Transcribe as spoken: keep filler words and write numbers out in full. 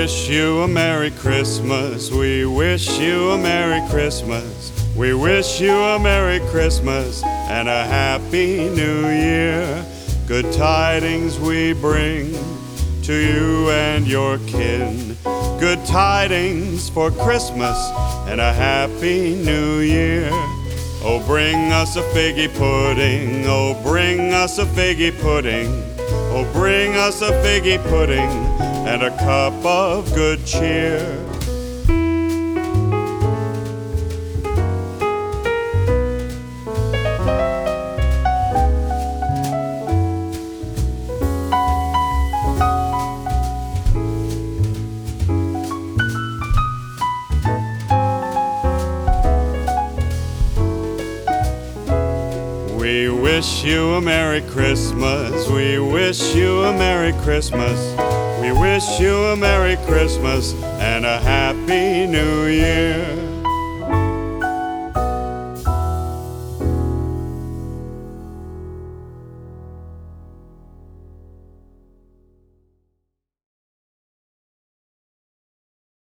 wish you a Merry Christmas. We wish you a Merry Christmas. We wish you a Merry Christmas and a Happy New Year. Good tidings we bring to you and your kin. Good tidings for Christmas and a Happy New Year. Oh, bring us a figgy pudding. Oh, bring us a figgy pudding. Oh, bring us a figgy pudding and a cup of good cheer. We wish you a Merry Christmas. We wish you a Merry Christmas. We wish you a Merry Christmas and a Happy New Year.